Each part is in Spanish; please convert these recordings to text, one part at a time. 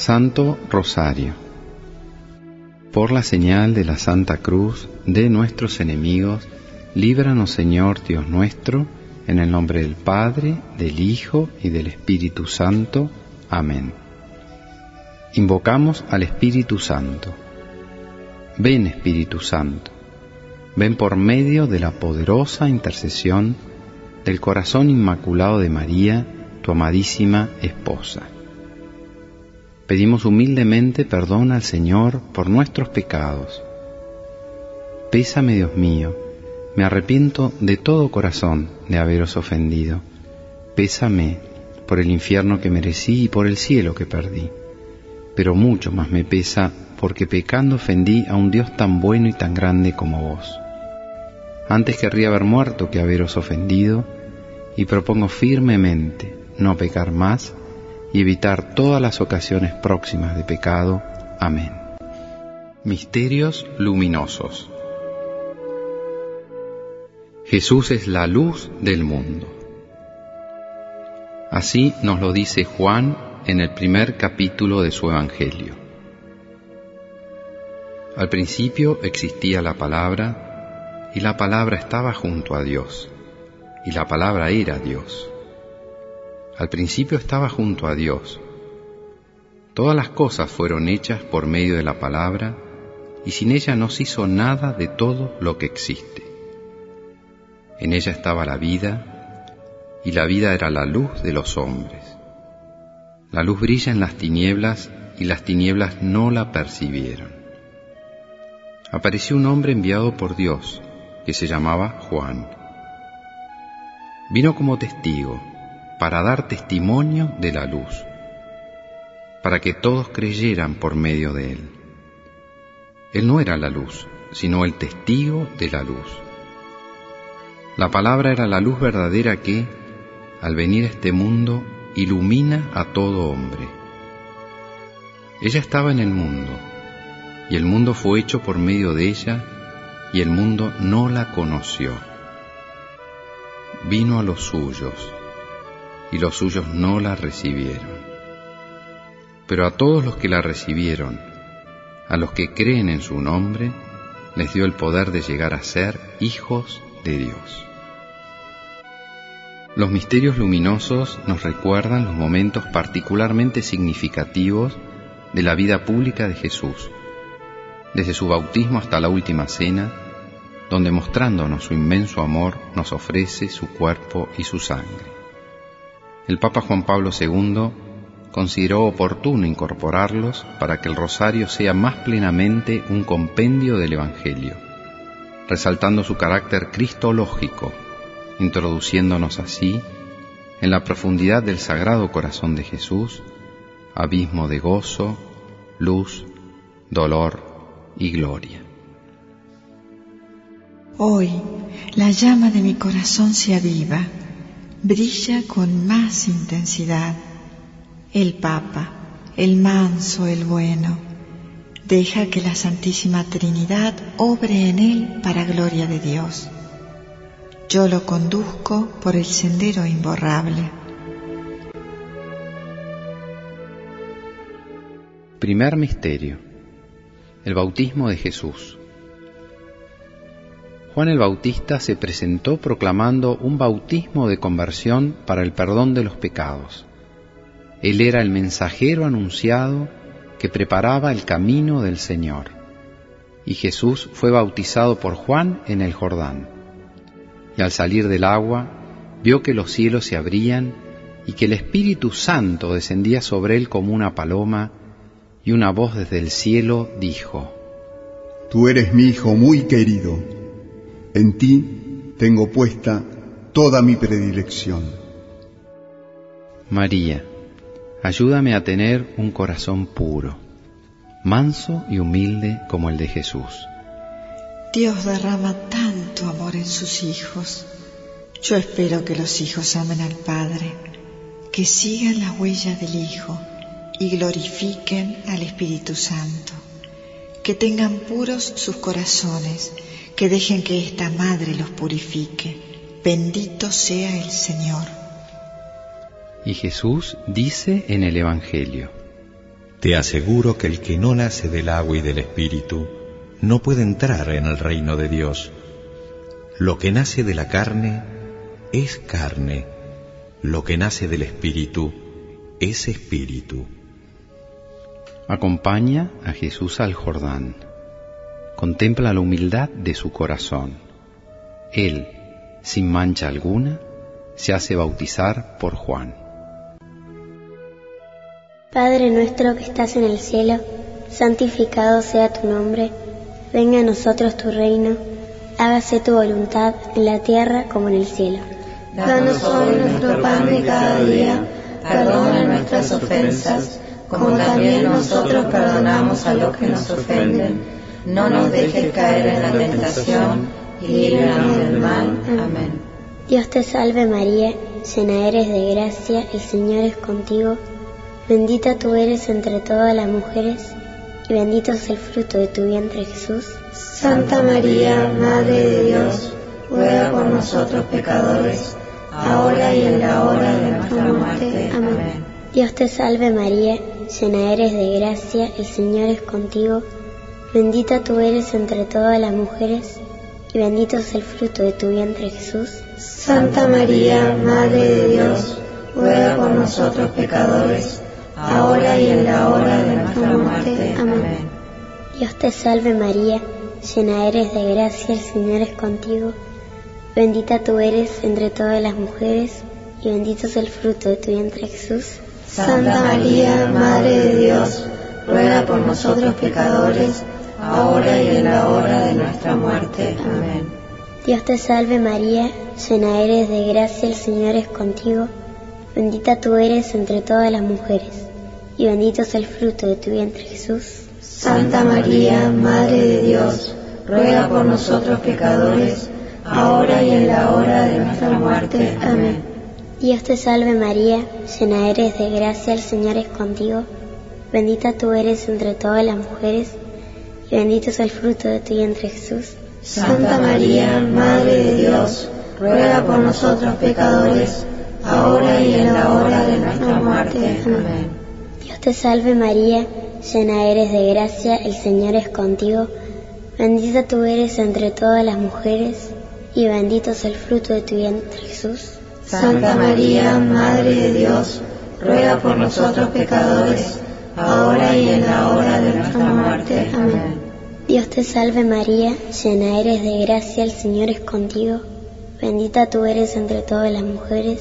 Santo Rosario. Por la señal de la Santa Cruz de nuestros enemigos, líbranos, Señor Dios nuestro, en el nombre del Padre, del Hijo y del Espíritu Santo. Amén. Invocamos al Espíritu Santo. Ven, Espíritu Santo, ven por medio de la poderosa intercesión del corazón inmaculado de María, tu amadísima esposa. Pedimos humildemente perdón al Señor por nuestros pecados. Pésame, Dios mío, me arrepiento de todo corazón de haberos ofendido. Pésame por el infierno que merecí y por el cielo que perdí. Pero mucho más me pesa porque pecando ofendí a un Dios tan bueno y tan grande como vos. Antes querría haber muerto que haberos ofendido, y propongo firmemente no pecar más y evitar todas las ocasiones próximas de pecado. Amén. Misterios luminosos. Jesús es la luz del mundo. Así nos lo dice Juan en el primer capítulo de su Evangelio. Al principio existía la Palabra, y la Palabra estaba junto a Dios, y la Palabra era Dios. Al principio estaba junto a Dios. Todas las cosas fueron hechas por medio de la Palabra, y sin ella no se hizo nada de todo lo que existe. En ella estaba la vida, y la vida era la luz de los hombres. La luz brilla en las tinieblas, y las tinieblas no la percibieron. Apareció un hombre enviado por Dios, que se llamaba Juan. Vino como testigo, para dar testimonio de la luz, para que todos creyeran por medio de él. Él no era la luz, sino el testigo de la luz. La Palabra era la luz verdadera que, al venir a este mundo, ilumina a todo hombre. Ella estaba en el mundo, y el mundo fue hecho por medio de ella, y el mundo no la conoció. Vino a los suyos, y los suyos no la recibieron. Pero a todos los que la recibieron, a los que creen en su nombre, les dio el poder de llegar a ser hijos de Dios. Los misterios luminosos nos recuerdan los momentos particularmente significativos de la vida pública de Jesús, desde su bautismo hasta la última cena, donde mostrándonos su inmenso amor nos ofrece su cuerpo y su sangre. El Papa Juan Pablo II consideró oportuno incorporarlos para que el rosario sea más plenamente un compendio del Evangelio, resaltando su carácter cristológico, introduciéndonos así en la profundidad del Sagrado Corazón de Jesús, abismo de gozo, luz, dolor y gloria. Hoy la llama de mi corazón se aviva, brilla con más intensidad. El Papa, el manso, el bueno, deja que la Santísima Trinidad obre en él para gloria de Dios. Yo lo conduzco por el sendero imborrable. Primer misterio: el bautismo de Jesús. Juan el Bautista se presentó proclamando un bautismo de conversión para el perdón de los pecados. Él era el mensajero anunciado que preparaba el camino del Señor. Y Jesús fue bautizado por Juan en el Jordán. Y al salir del agua, vio que los cielos se abrían y que el Espíritu Santo descendía sobre él como una paloma, y una voz desde el cielo dijo: Tú eres mi Hijo muy querido. En ti tengo puesta toda mi predilección. María, ayúdame a tener un corazón puro, manso y humilde como el de Jesús. Dios derrama tanto amor en sus hijos. Yo espero que los hijos amen al Padre, que sigan la huella del Hijo y glorifiquen al Espíritu Santo, que tengan puros sus corazones, que dejen que esta Madre los purifique. Bendito sea el Señor. Y Jesús dice en el Evangelio: Te aseguro que el que no nace del agua y del Espíritu no puede entrar en el reino de Dios. Lo que nace de la carne es carne, lo que nace del Espíritu es espíritu. Acompaña a Jesús al Jordán. Contempla la humildad de su corazón. Él, sin mancha alguna, se hace bautizar por Juan. Padre nuestro que estás en el cielo, santificado sea tu nombre. Venga a nosotros tu reino. Hágase tu voluntad en la tierra como en el cielo. Danos hoy nuestro pan de cada día. Perdona nuestras ofensas, como también nosotros perdonamos a los que nos ofenden. No nos dejes caer en la tentación y líbranos del mal. Amén. Dios te salve María, llena eres de gracia, el Señor es contigo. Bendita tú eres entre todas las mujeres, y bendito es el fruto de tu vientre Jesús. Santa María, Madre de Dios, ruega por nosotros pecadores, ahora y en la hora de nuestra muerte. Amén. Dios te salve María, llena eres de gracia, el Señor es contigo. Bendita tú eres entre todas las mujeres, y bendito es el fruto de tu vientre Jesús. Santa María, Madre de Dios, ruega por nosotros pecadores, ahora y en la hora de nuestra muerte. Amén. Dios te salve María, llena eres de gracia, el Señor es contigo. Bendita tú eres entre todas las mujeres, y bendito es el fruto de tu vientre Jesús. Santa María, Madre de Dios, ruega por nosotros pecadores, ahora y en la hora de nuestra muerte. Amén. Dios te salve María, llena eres de gracia, el Señor es contigo. Bendita tú eres entre todas las mujeres, y bendito es el fruto de tu vientre Jesús. Santa María, Madre de Dios, ruega por nosotros pecadores, ahora y en la hora de nuestra muerte. Amén. Dios te salve María, llena eres de gracia, el Señor es contigo. Bendita tú eres entre todas las mujeres, y bendito es el fruto de tu vientre Jesús. Santa María, Madre de Dios, ruega por nosotros pecadores, ahora y en la hora de nuestra muerte. Amén. Dios te salve María, llena eres de gracia, el Señor es contigo. Bendita tú eres entre todas las mujeres, y bendito es el fruto de tu vientre Jesús. Santa María, Madre de Dios, ruega por nosotros pecadores, ahora y en la hora de nuestra muerte. Amén. Dios te salve María, llena eres de gracia, el Señor es contigo. Bendita tú eres entre todas las mujeres,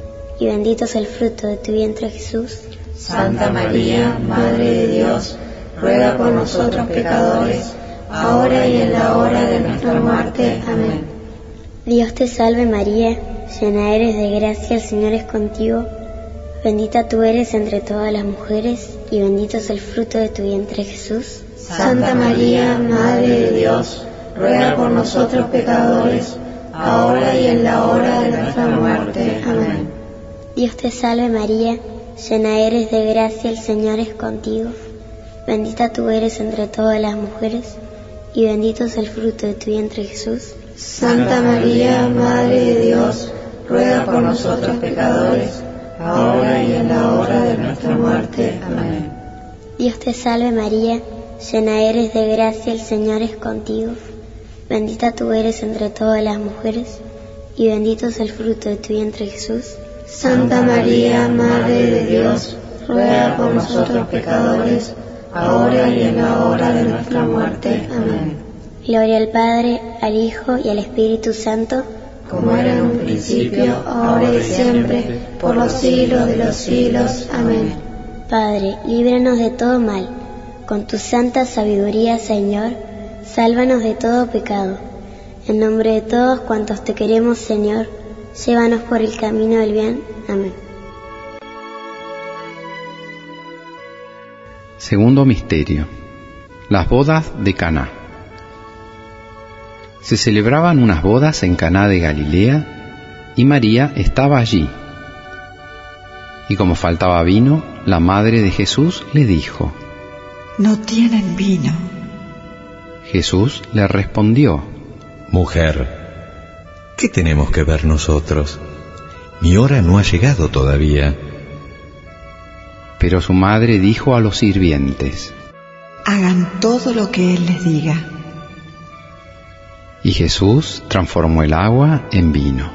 y bendito es el fruto de tu vientre Jesús. Santa María, Madre de Dios, ruega por nosotros pecadores, ahora y en la hora de nuestra muerte. Amén. Dios te salve María, llena eres de gracia, el Señor es contigo. Bendita tú eres entre todas las mujeres, y bendito es el fruto de tu vientre Jesús. Santa María, Madre de Dios, ruega por nosotros pecadores, ahora y en la hora de nuestra muerte. Amén. Dios te salve María, llena eres de gracia, el Señor es contigo. Bendita tú eres entre todas las mujeres, y bendito es el fruto de tu vientre Jesús. Santa María, Madre de Dios, ruega por nosotros pecadores, ahora y en la hora de nuestra muerte. Amén. Dios te salve María, llena eres de gracia, el Señor es contigo. Bendita tú eres entre todas las mujeres, y bendito es el fruto de tu vientre Jesús. Santa María, Madre de Dios, ruega por nosotros pecadores, ahora y en la hora de nuestra muerte. Amén. Gloria al Padre, al Hijo y al Espíritu Santo, como era en un principio, ahora y siempre, por los siglos de los siglos. Amén. Padre, líbranos de todo mal. Con tu santa sabiduría, Señor, sálvanos de todo pecado. En nombre de todos cuantos te queremos, Señor, llévanos por el camino del bien. Amén. Segundo misterio: las bodas de Caná. Se celebraban unas bodas en Caná de Galilea, y María estaba allí. Y como faltaba vino, la madre de Jesús le dijo: No tienen vino. Jesús le respondió: Mujer, ¿qué tenemos que ver nosotros? Mi hora no ha llegado todavía. Pero su madre dijo a los sirvientes: hagan todo lo que Él les diga. Y Jesús transformó el agua en vino.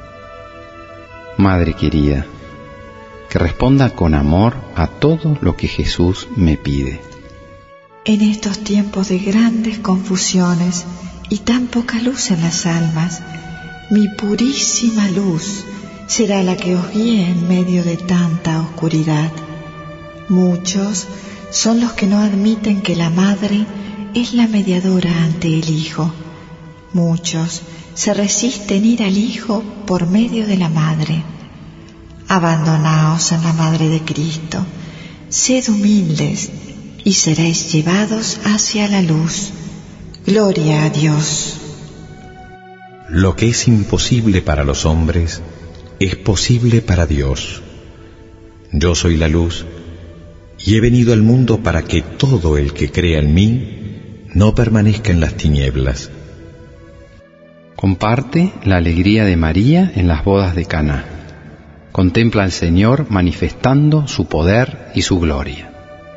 Madre querida, que responda con amor a todo lo que Jesús me pide. En estos tiempos de grandes confusiones y tan poca luz en las almas, mi purísima luz será la que os guíe en medio de tanta oscuridad. Muchos son los que no admiten que la Madre es la mediadora ante el Hijo. Muchos se resisten ir al Hijo por medio de la Madre. Abandonaos en la Madre de Cristo, sed humildes y seréis llevados hacia la luz. Gloria a Dios. Lo que es imposible para los hombres es posible para Dios. Yo soy la luz y he venido al mundo para que todo el que crea en mí no permanezca en las tinieblas. Comparte la alegría de María en las bodas de Caná. Contempla al Señor manifestando su poder y su gloria.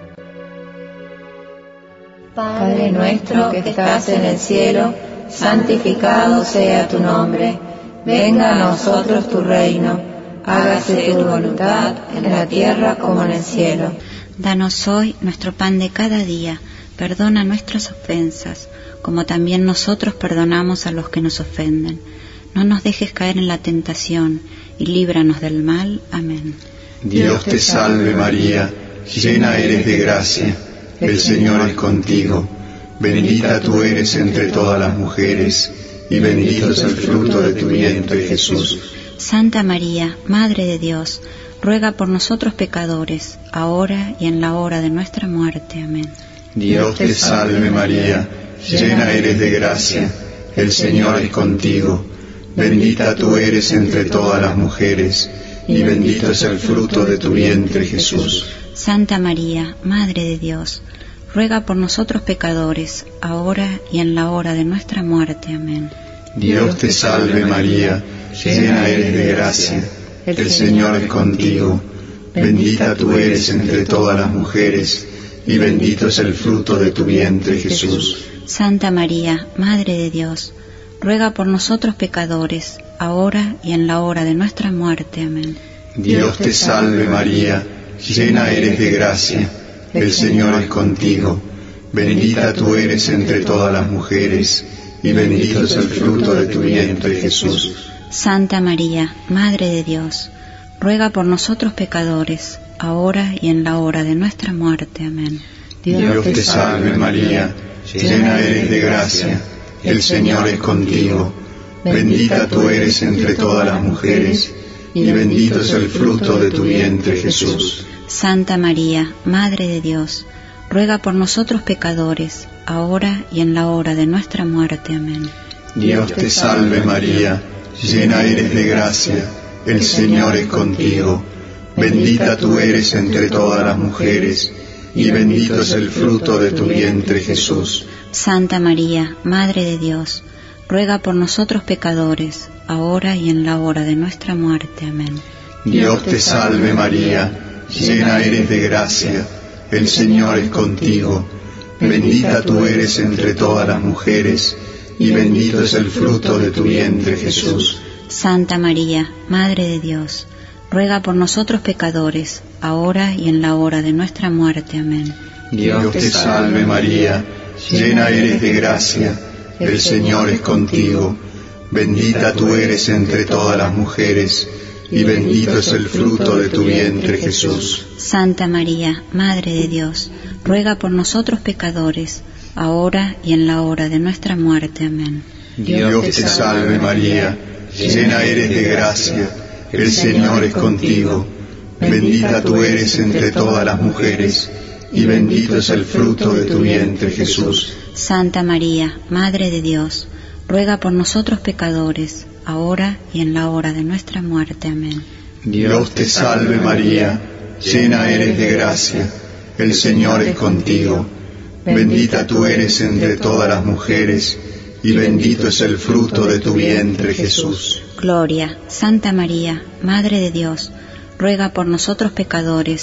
Padre nuestro que estás en el cielo, santificado sea tu nombre. Venga a nosotros tu reino. Hágase tu voluntad en la tierra como en el cielo. Danos hoy nuestro pan de cada día. Perdona nuestras ofensas, como también nosotros perdonamos a los que nos ofenden. No nos dejes caer en la tentación, y líbranos del mal. Amén. Dios te salve María, llena eres de gracia, el Señor es contigo. Bendita tú eres entre todas las mujeres, y bendito es el fruto de tu vientre, Jesús. Santa María, Madre de Dios, ruega por nosotros pecadores, ahora y en la hora de nuestra muerte. Amén. Dios te salve María, llena eres de gracia, el Señor es contigo. Bendita tú eres entre todas las mujeres, y bendito es el fruto de tu vientre, Jesús. Santa María, Madre de Dios, ruega por nosotros pecadores, ahora y en la hora de nuestra muerte. Amén. Dios te salve María, llena eres de gracia, el Señor es contigo. Bendita tú eres entre todas las mujeres, y bendito es el fruto de tu vientre, Jesús. Santa María, Madre de Dios, ruega por nosotros pecadores, ahora y en la hora de nuestra muerte. Amén. Dios te salve María, llena eres de gracia, el Señor es contigo. Bendita tú eres entre todas las mujeres, y bendito es el fruto de tu vientre, Jesús. Santa María, Madre de Dios, ruega por nosotros pecadores, ahora y en la hora de nuestra muerte. Amén. Dios te salve María, llena eres de gracia, el Señor es contigo. Bendita tú eres entre todas las mujeres, y bendito es el fruto de tu vientre, Jesús. Santa María, Madre de Dios, ruega por nosotros pecadores, ahora y en la hora de nuestra muerte. Amén. Dios te salve María, llena eres de gracia, el Señor es contigo. Bendita tú eres entre todas las mujeres, y bendito es el fruto de tu vientre, Jesús. Santa María, Madre de Dios, ruega por nosotros pecadores, ahora y en la hora de nuestra muerte. Amén. Dios te salve María, llena eres de gracia, el Señor es contigo. Bendita tú eres entre todas las mujeres, y bendito es el fruto de tu vientre, Jesús. Santa María, Madre de Dios, ruega por nosotros pecadores, ahora y en la hora de nuestra muerte. Amén. Dios te salve María, llena eres de gracia, el Señor es contigo. Bendita tú eres entre todas las mujeres, y bendito es el fruto de tu vientre, Jesús. Santa María, Madre de Dios, ruega por nosotros pecadores, ahora y en la hora de nuestra muerte. Amén. Dios te salve María, llena eres de gracia, el Señor es contigo. Bendita tú eres entre todas las mujeres, y bendito es el fruto de tu vientre, Jesús. Santa María, Madre de Dios, ruega por nosotros pecadores, ahora y en la hora de nuestra muerte. Amén. Dios te salve María, llena eres de gracia, el Señor es contigo. Bendita tú eres entre todas las mujeres, y bendito es el fruto de tu vientre, Jesús. Gloria, Santa María, Madre de Dios, ruega por nosotros pecadores,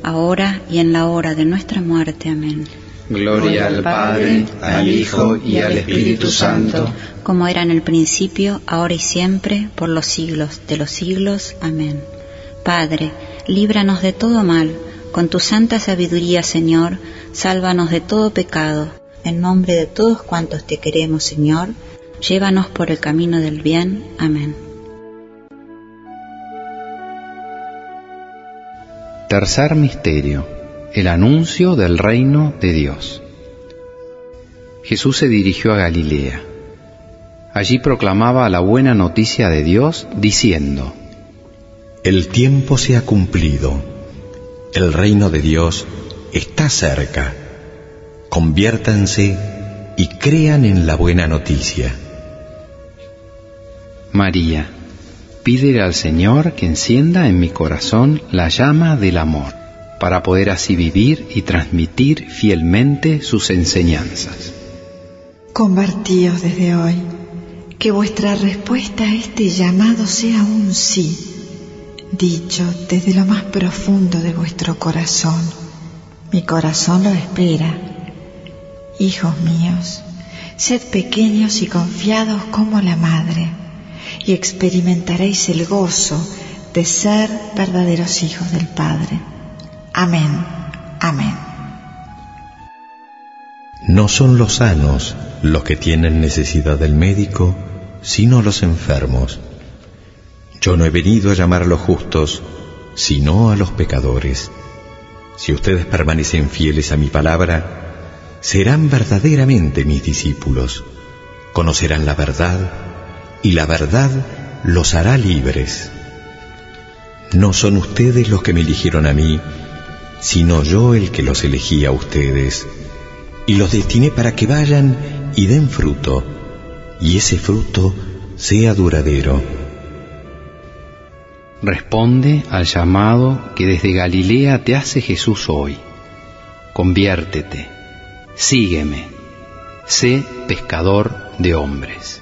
ahora y en la hora de nuestra muerte. Amén. Gloria al Padre, al Hijo y al Espíritu Santo, como era en el principio, ahora y siempre, por los siglos de los siglos. Amén. Padre, líbranos de todo mal, con tu santa sabiduría, Señor, sálvanos de todo pecado. En nombre de todos cuantos te queremos, Señor, llévanos por el camino del bien. Amén. Tercer misterio: el anuncio del reino de Dios. Jesús se dirigió a Galilea. Allí proclamaba la buena noticia de Dios, diciendo: El tiempo se ha cumplido, el reino de Dios está cerca. Conviértanse y crean en la buena noticia. María, pídele al Señor que encienda en mi corazón la llama del amor, para poder así vivir y transmitir fielmente sus enseñanzas. Convertíos desde hoy, que vuestra respuesta a este llamado sea un sí, dicho desde lo más profundo de vuestro corazón. Mi corazón lo espera. Hijos míos, sed pequeños y confiados como la madre, y experimentaréis el gozo de ser verdaderos hijos del Padre. Amén. Amén. No son los sanos los que tienen necesidad del médico, sino los enfermos. Yo no he venido a llamar a los justos, sino a los pecadores. Si ustedes permanecen fieles a mi palabra, serán verdaderamente mis discípulos, conocerán la verdad, y la verdad los hará libres. No son ustedes los que me eligieron a mí, sino yo el que los elegí a ustedes, y los destiné para que vayan y den fruto, y ese fruto sea duradero. Responde al llamado que desde Galilea te hace Jesús hoy. Conviértete, sígueme, sé pescador de hombres.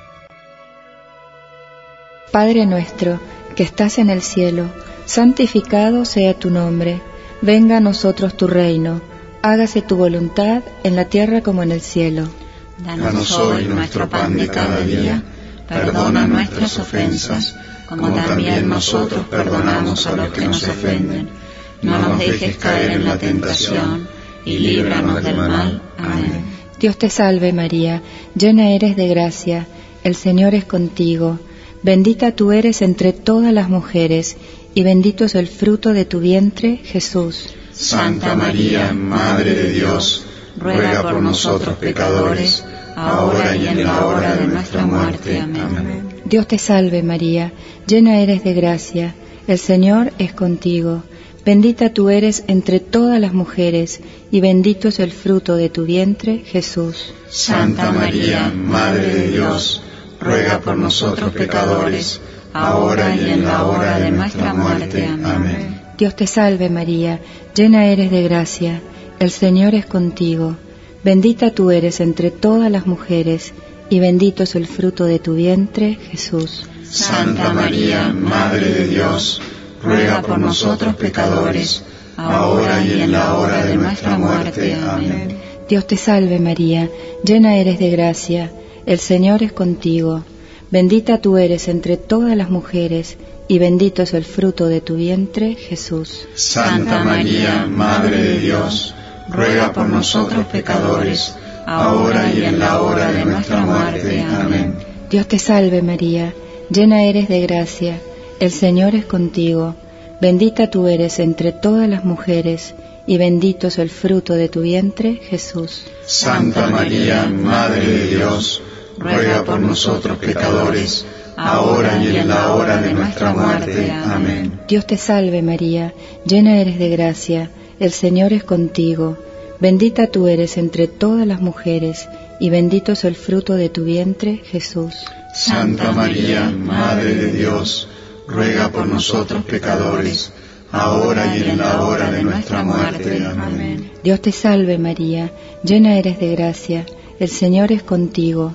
Padre nuestro, que estás en el cielo, santificado sea tu nombre. Venga a nosotros tu reino. Hágase tu voluntad en la tierra como en el cielo. Danos hoy nuestro pan de cada día. Perdona nuestras ofensas, como también nosotros perdonamos a los que nos ofenden. No nos dejes caer en la tentación, y líbranos del mal. Amén. Dios te salve María, llena eres de gracia, el Señor es contigo. Bendita tú eres entre todas las mujeres, y bendito es el fruto de tu vientre, Jesús. Santa María, Madre de Dios, ruega por nosotros pecadores, ahora y en la hora de nuestra muerte. Amén. Dios te salve María, llena eres de gracia, el Señor es contigo. Bendita tú eres entre todas las mujeres, y bendito es el fruto de tu vientre, Jesús. Santa María, Madre de Dios, ruega por nosotros pecadores, ahora y en la hora de nuestra muerte. Amén. Dios te salve María, llena eres de gracia, el Señor es contigo. Bendita tú eres entre todas las mujeres, y bendito es el fruto de tu vientre, Jesús. Santa María, Madre de Dios, ruega por nosotros pecadores, ahora y en la hora de nuestra muerte. Amén. Dios te salve María, llena eres de gracia, el Señor es contigo. Bendita tú eres entre todas las mujeres, y bendito es el fruto de tu vientre, Jesús. Santa María, Madre de Dios, ruega por nosotros pecadores, ahora y en la hora de nuestra muerte. Amén. Dios te salve María, llena eres de gracia, el Señor es contigo. Bendita tú eres entre todas las mujeres, y bendito es el fruto de tu vientre, Jesús. Santa María, Madre de Dios, ruega por nosotros pecadores, ahora y en la hora de nuestra muerte. Amén. Dios te salve María, llena eres de gracia, el Señor es contigo. Bendita tú eres entre todas las mujeres, y bendito es el fruto de tu vientre, Jesús. Santa María, Madre de Dios, ruega por nosotros pecadores, ahora y en la hora de nuestra muerte. Amén. Dios te salve María, llena eres de gracia, el Señor es contigo.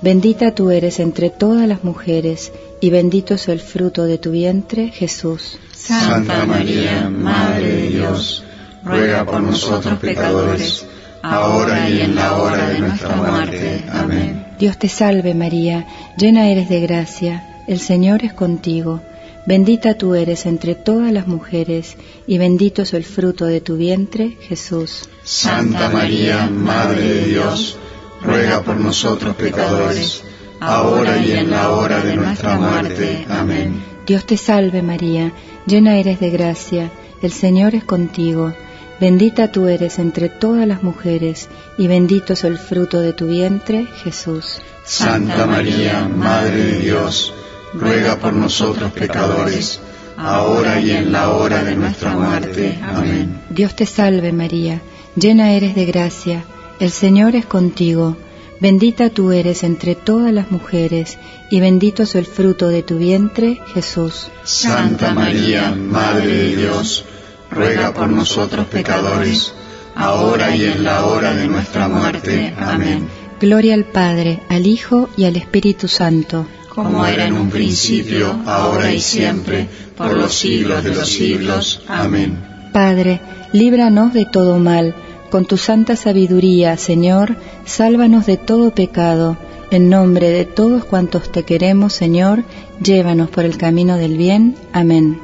bendita tú eres entre todas las mujeres, y bendito es el fruto de tu vientre, Jesús. Santa María, Madre de Dios, ruega por nosotros pecadores, ahora y en la hora de nuestra muerte. Amén. Dios te salve María, llena eres de gracia, el Señor es contigo. Bendita tú eres entre todas las mujeres, y bendito es el fruto de tu vientre, Jesús. Santa María, Madre de Dios, ruega por nosotros pecadores, ahora y en la hora de nuestra muerte. Amén. Dios te salve María, llena eres de gracia, el Señor es contigo. Bendita tú eres entre todas las mujeres, y bendito es el fruto de tu vientre, Jesús. Santa María, Madre de Dios, ruega por nosotros pecadores, ahora y en la hora de nuestra muerte. Amén. Dios te salve María, llena eres de gracia, el Señor es contigo. Bendita tú eres entre todas las mujeres, y bendito es el fruto de tu vientre, Jesús. Santa María, Madre de Dios, ruega por nosotros pecadores, ahora y en la hora de nuestra muerte. Amén. Gloria al Padre, al Hijo y al Espíritu Santo, como era en un principio, ahora y siempre, por los siglos de los siglos. Amén. Padre, líbranos de todo mal, con tu santa sabiduría, Señor, sálvanos de todo pecado. En nombre de todos cuantos te queremos, Señor, llévanos por el camino del bien. Amén.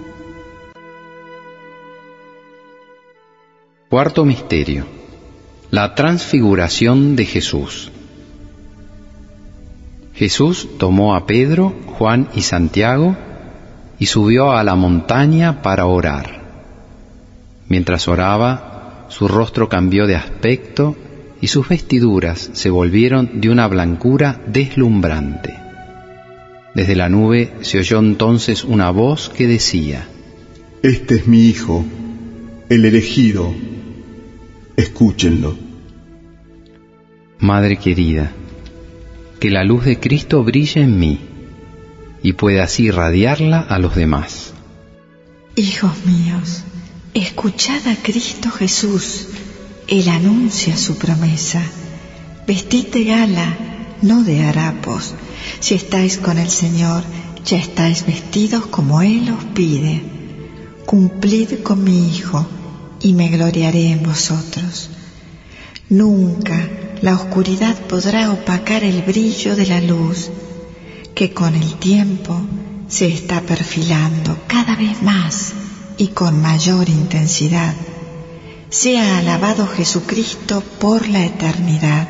Cuarto misterio: la transfiguración de Jesús. Jesús tomó a Pedro, Juan y Santiago y subió a la montaña para orar. Mientras oraba, su rostro cambió de aspecto y sus vestiduras se volvieron de una blancura deslumbrante. Desde la nube se oyó entonces una voz que decía: Este es mi Hijo, el elegido, escúchenlo. Madre querida, que la luz de Cristo brille en mí y pueda así irradiarla a los demás. Hijos míos, escuchad a Cristo Jesús. Él anuncia su promesa. Vestid de gala, no de harapos. Si estáis con el Señor, ya estáis vestidos como Él os pide. Cumplid con mi Hijo, y me gloriaré en vosotros. Nunca la oscuridad podrá opacar el brillo de la luz, que con el tiempo se está perfilando cada vez más y con mayor intensidad. Sea alabado Jesucristo por la eternidad.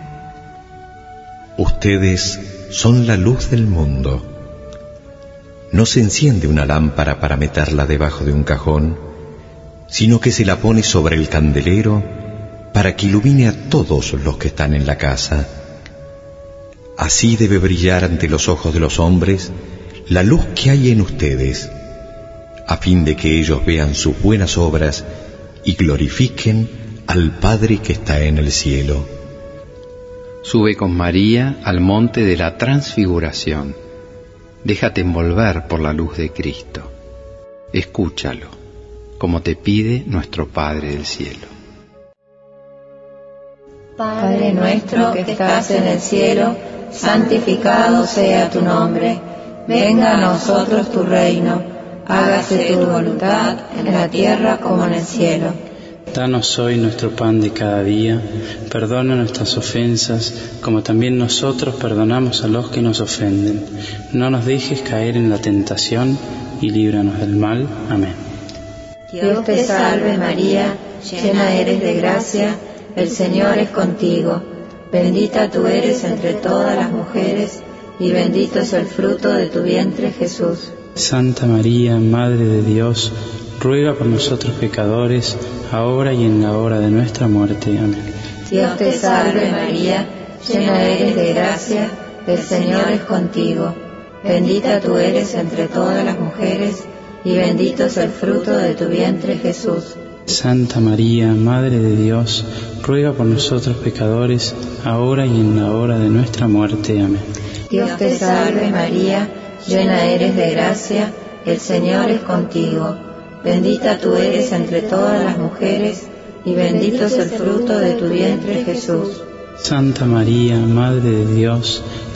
Ustedes son la luz del mundo. No se enciende una lámpara para meterla debajo de un cajón, sino que se la pone sobre el candelero para que ilumine a todos los que están en la casa. Así debe brillar ante los ojos de los hombres la luz que hay en ustedes, a fin de que ellos vean sus buenas obras y glorifiquen al Padre que está en el cielo. Sube con María al monte de la Transfiguración. Déjate envolver por la luz de Cristo. Escúchalo, como te pide nuestro Padre del cielo. Padre nuestro que estás en el cielo, santificado sea tu nombre. Venga a nosotros tu reino. Hágase tu voluntad en la tierra como en el cielo. Danos hoy nuestro pan de cada día. Perdona nuestras ofensas, como también nosotros perdonamos a los que nos ofenden. No nos dejes caer en la tentación y líbranos del mal. Amén. Dios te salve María, llena eres de gracia, el Señor es contigo. Bendita tú eres entre todas las mujeres, y bendito es el fruto de tu vientre, Jesús. Santa María, Madre de Dios, ruega por nosotros pecadores, ahora y en la hora de nuestra muerte. Amén. Dios te salve María, llena eres de gracia, el Señor es contigo. Bendita tú eres entre todas las mujeres, y bendito es el fruto de tu vientre, Jesús. Santa María, Madre de Dios, ruega por nosotros pecadores, ahora y en la hora de nuestra muerte. Amén. Dios te salve María, llena eres de gracia, el Señor es contigo. Bendita tú eres entre todas las mujeres, y bendito es el fruto de tu vientre, Jesús. Santa María, Madre de Dios,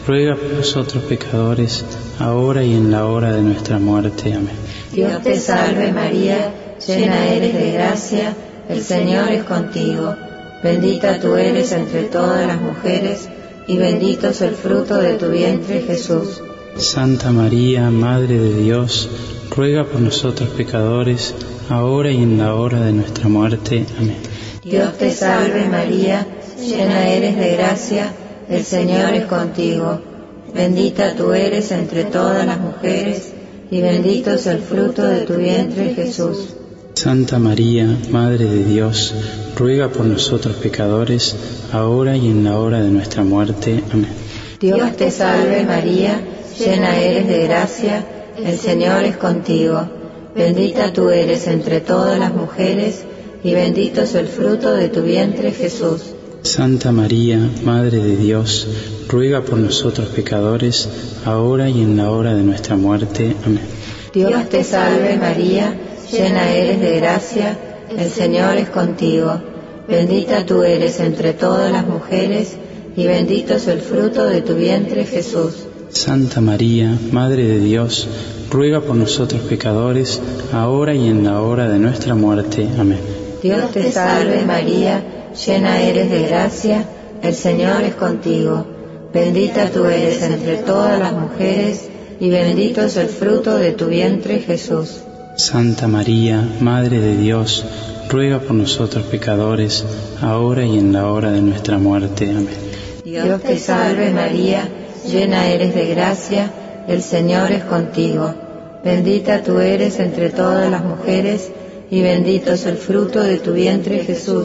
ruega por nosotros pecadores, ahora y en la hora de nuestra muerte. Amén. Dios te salve María, llena eres de gracia, el Señor es contigo. Bendita tú eres entre todas las mujeres, y bendito es el fruto de tu vientre, Jesús. Santa María, Madre de Dios, ruega por nosotros pecadores, ahora y en la hora de nuestra muerte. Amén. Dios te salve María, llena eres de gracia, el Señor es contigo. Bendita tú eres entre todas las mujeres, y bendito es el fruto de tu vientre, Jesús. Santa María, Madre de Dios, ruega por nosotros pecadores, ahora y en la hora de nuestra muerte. Amén. Dios te salve María, llena eres de gracia, el Señor es contigo. Bendita tú eres entre todas las mujeres, y bendito es el fruto de tu vientre, Jesús. Santa María, Madre de Dios, ruega por nosotros pecadores, ahora y en la hora de nuestra muerte. Amén. Dios te salve María, llena eres de gracia, el Señor es contigo. Bendita tú eres entre todas las mujeres, y bendito es el fruto de tu vientre, Jesús. Santa María, Madre de Dios, ruega por nosotros pecadores, ahora y en la hora de nuestra muerte. Amén. Dios te salve María, llena eres de gracia, el Señor es contigo. Bendita tú eres entre todas las mujeres, y bendito es el fruto de tu vientre, Jesús. Santa María, Madre de Dios, ruega por nosotros pecadores, ahora y en la hora de nuestra muerte. Amén. Dios te salve María, llena eres de gracia, el Señor es contigo. Bendita tú eres entre todas las mujeres, y bendito es el fruto de tu vientre, Jesús.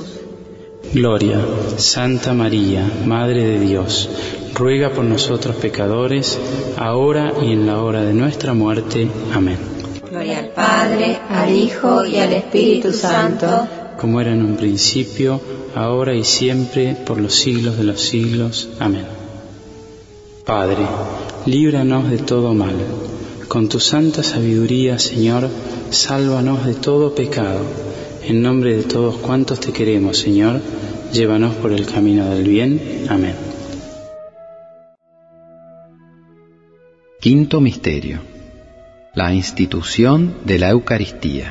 Gloria. Santa María, Madre de Dios, ruega por nosotros pecadores, ahora y en la hora de nuestra muerte. Amén. Gloria al Padre, al Hijo y al Espíritu Santo, como era en un principio, ahora y siempre, por los siglos de los siglos. Amén. Padre, líbranos de todo mal. Con tu santa sabiduría, Señor, sálvanos de todo pecado. En nombre de todos cuantos te queremos, Señor, llévanos por el camino del bien. Amén. Quinto misterio: la institución de la Eucaristía.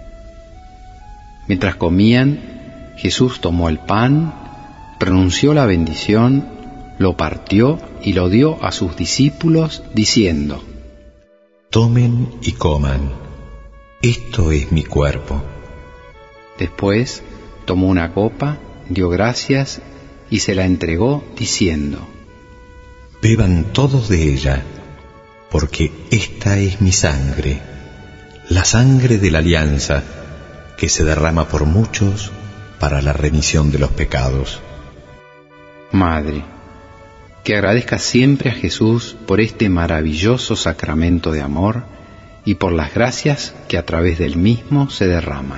Mientras comían, Jesús tomó el pan, pronunció la bendición, lo partió y lo dio a sus discípulos, diciendo: Tomen y coman, esto es mi cuerpo. Después tomó una copa, dio gracias y se la entregó, diciendo: Beban todos de ella, porque esta es mi sangre, la sangre de la alianza, que se derrama por muchos para la remisión de los pecados. Madre, que agradezcas siempre a Jesús por este maravilloso sacramento de amor y por las gracias que a través del mismo se derraman.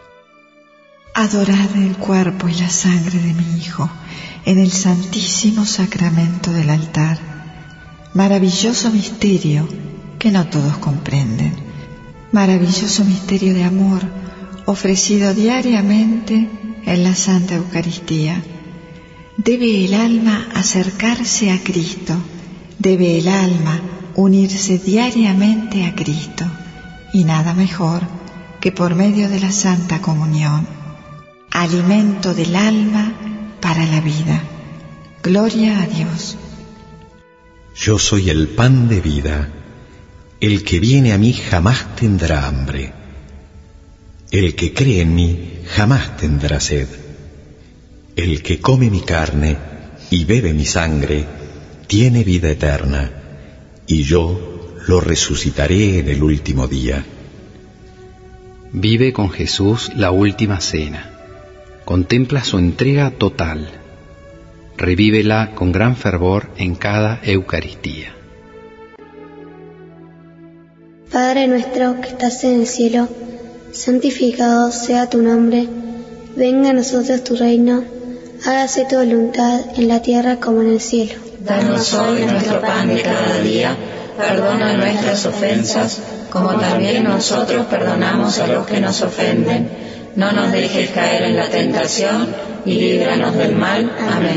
Adorad el cuerpo y la sangre de mi Hijo en el santísimo sacramento del altar. Maravilloso misterio que no todos comprenden. Maravilloso misterio de amor ofrecido diariamente en la Santa Eucaristía. Debe el alma acercarse a Cristo, debe el alma unirse diariamente a Cristo, y nada mejor que por medio de la Santa Comunión, alimento del alma para la vida. Gloria a Dios. Yo soy el pan de vida, el que viene a mí jamás tendrá hambre, el que cree en mí jamás tendrá sed. El que come mi carne y bebe mi sangre tiene vida eterna, y yo lo resucitaré en el último día. Vive con Jesús la última cena. Contempla su entrega total. Revívela con gran fervor en cada Eucaristía. Padre nuestro que estás en el cielo, santificado sea tu nombre. Venga a nosotros tu reino. Hágase tu voluntad en la tierra como en el cielo. Danos hoy nuestro pan de cada día. Perdona nuestras ofensas, como también nosotros perdonamos a los que nos ofenden. No nos dejes caer en la tentación y líbranos del mal. Amén.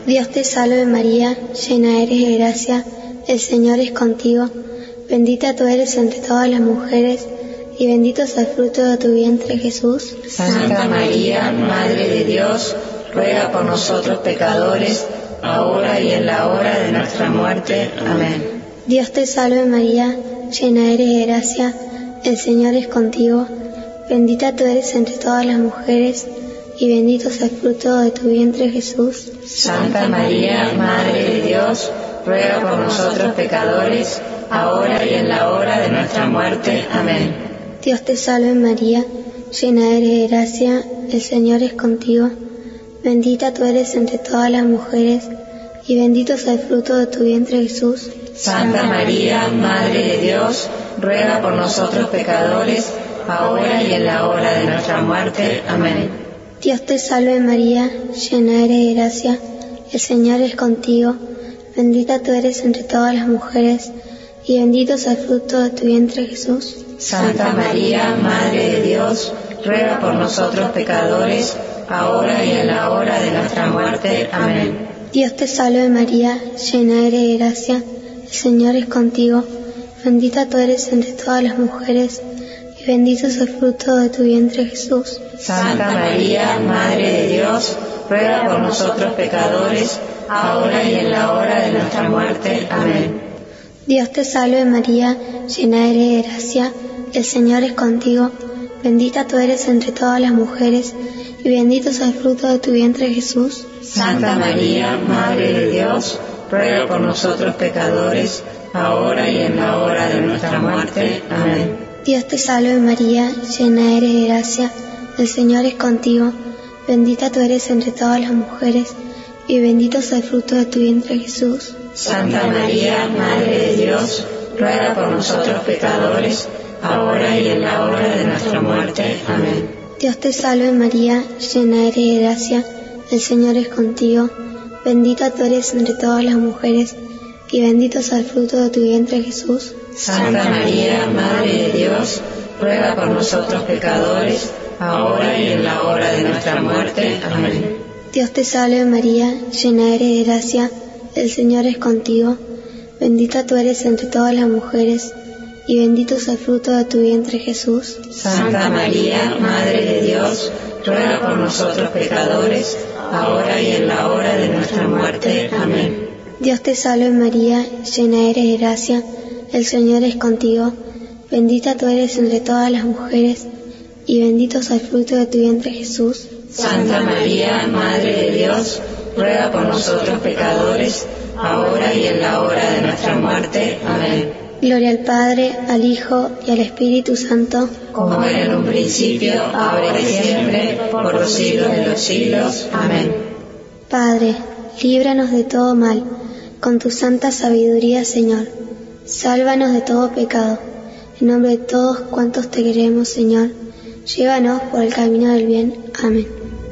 Dios te salve María, llena eres de gracia, el Señor es contigo, bendita tú eres entre todas las mujeres, y bendito es el fruto de tu vientre Jesús. Santa María, Madre de Dios, ruega por nosotros pecadores, ahora y en la hora de nuestra muerte. Amén. Dios te salve María, llena eres de gracia, el Señor es contigo, bendita tú eres entre todas las mujeres, y bendito es el fruto de tu vientre Jesús. Santa María, Madre de Dios, ruega por nosotros pecadores, ahora y en la hora de nuestra muerte. Amén. Dios te salve María, llena eres de gracia, el Señor es contigo, bendita tú eres entre todas las mujeres, y bendito es el fruto de tu vientre Jesús. Santa María, Madre de Dios, ruega por nosotros pecadores, ahora y en la hora de nuestra muerte. Amén. Dios te salve María, llena eres de gracia, el Señor es contigo, bendita tú eres entre todas las mujeres, y bendito es el fruto de tu vientre Jesús. Santa María, Madre de Dios, ruega por nosotros pecadores, ahora y en la hora de nuestra muerte. Amén. Dios te salve María, llena eres de gracia, el Señor es contigo, bendita tú eres entre todas las mujeres, y bendito es el fruto de tu vientre Jesús. Santa María, Madre de Dios, ruega por nosotros pecadores, ahora y en la hora de nuestra muerte. Amén. Dios te salve María, llena eres de gracia, el Señor es contigo, bendita tú eres entre todas las mujeres, y bendito es el fruto de tu vientre Jesús. Santa María, Madre de Dios, ruega por nosotros pecadores, ahora y en la hora de nuestra muerte. Amén. Dios te salve María, llena eres de gracia, el Señor es contigo, bendita tú eres entre todas las mujeres, y bendito es el fruto de tu vientre Jesús. Santa María, Madre de Dios, ruega por nosotros pecadores, ahora y en la hora de nuestra muerte. Amén. Dios te salve María, llena eres de gracia, el Señor es contigo, bendita tú eres entre todas las mujeres, y bendito es el fruto de tu vientre Jesús. Santa María, Madre de Dios, ruega por nosotros pecadores, ahora y en la hora de nuestra muerte. Amén. Dios te salve María, llena eres de gracia, el Señor es contigo, bendita tú eres entre todas las mujeres, y bendito es el fruto de tu vientre Jesús. Santa María, Madre de Dios, ruega por nosotros pecadores, ahora y en la hora de nuestra muerte. Amén. Dios te salve María, llena eres de gracia, el Señor es contigo, bendita tú eres entre todas las mujeres, y bendito es el fruto de tu vientre Jesús. Santa María, Madre de Dios, ruega por nosotros pecadores, ahora y en la hora de nuestra muerte. Amén. Gloria al Padre, al Hijo y al Espíritu Santo, como era en un principio, ahora y siempre, por los siglos de los siglos. Amén. Padre, líbranos de todo mal, con tu santa sabiduría, Señor. Sálvanos de todo pecado. En nombre de todos cuantos te queremos, Señor, llévanos por el camino del bien. Amén.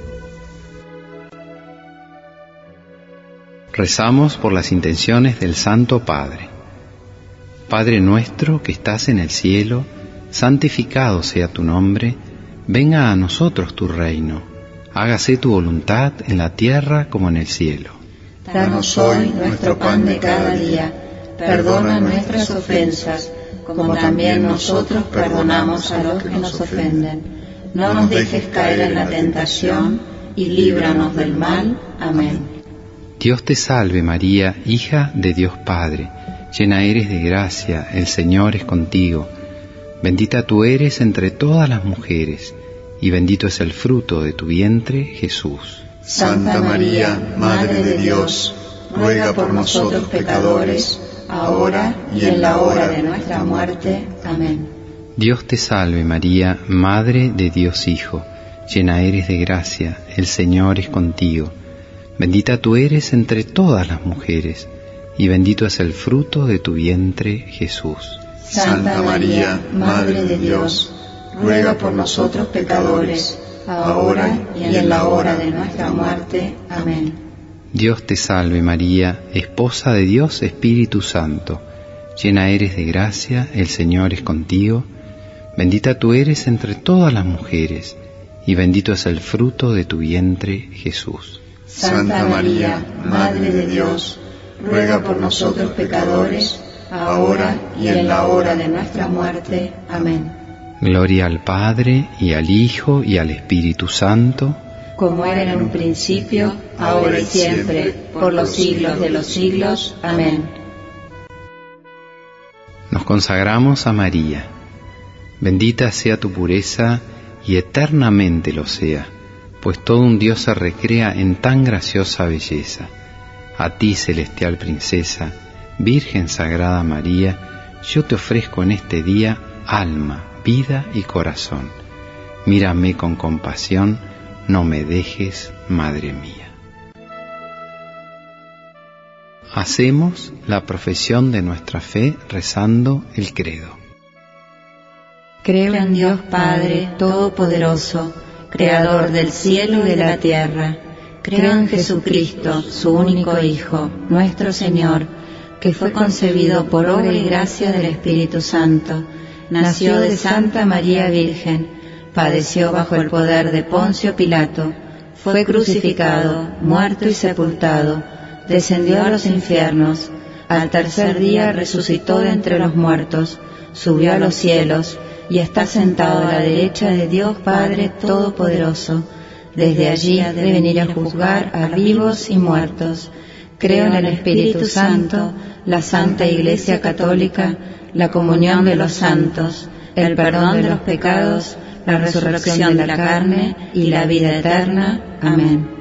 Rezamos por las intenciones del Santo Padre. Padre nuestro que estás en el cielo, santificado sea tu nombre, venga a nosotros tu reino, hágase tu voluntad en la tierra como en el cielo. Danos hoy nuestro pan de cada día, perdona nuestras ofensas, como también nosotros perdonamos a los que nos ofenden. No nos dejes caer en la tentación, y líbranos del mal. Amén. Dios te salve María, hija de Dios Padre, llena eres de gracia, el Señor es contigo. Bendita tú eres entre todas las mujeres, y bendito es el fruto de tu vientre, Jesús. Santa María, Madre de Dios, ruega por nosotros pecadores, ahora y en la hora de nuestra muerte. Amén. Dios te salve María, Madre de Dios Hijo, llena eres de gracia, el Señor es contigo. Bendita tú eres entre todas las mujeres, y bendito es el fruto de tu vientre, Jesús. Santa María, Madre de Dios, ruega por nosotros pecadores, ahora y en la hora de nuestra muerte. Amén. Dios te salve María, esposa de Dios Espíritu Santo, llena eres de gracia, el Señor es contigo. Bendita tú eres entre todas las mujeres, y bendito es el fruto de tu vientre, Jesús. Santa María, Madre de Dios, ruega por nosotros pecadores, ahora y en la hora de nuestra muerte. Amén. Gloria al Padre, y al Hijo, y al Espíritu Santo, como era en un principio, ahora y siempre, por los siglos de los siglos. Amén. Nos consagramos a María. Bendita sea tu pureza, y eternamente lo sea, pues todo un Dios se recrea en tan graciosa belleza. A ti, celestial princesa, Virgen Sagrada María, yo te ofrezco en este día alma, vida y corazón. Mírame con compasión, no me dejes, Madre mía. Hacemos la profesión de nuestra fe rezando el credo. Creo en Dios Padre Todopoderoso, Creador del cielo y de la tierra. Creo en Jesucristo, su único Hijo, nuestro Señor, que fue concebido por obra y gracia del Espíritu Santo. Nació de Santa María Virgen, padeció bajo el poder de Poncio Pilato, fue crucificado, muerto y sepultado, descendió a los infiernos, al tercer día resucitó de entre los muertos, subió a los cielos y está sentado a la derecha de Dios Padre Todopoderoso. Desde allí debe venir a juzgar a vivos y muertos. Creo en el Espíritu Santo, la Santa Iglesia Católica, la comunión de los santos, el perdón de los pecados, la resurrección de la carne y la vida eterna. Amén.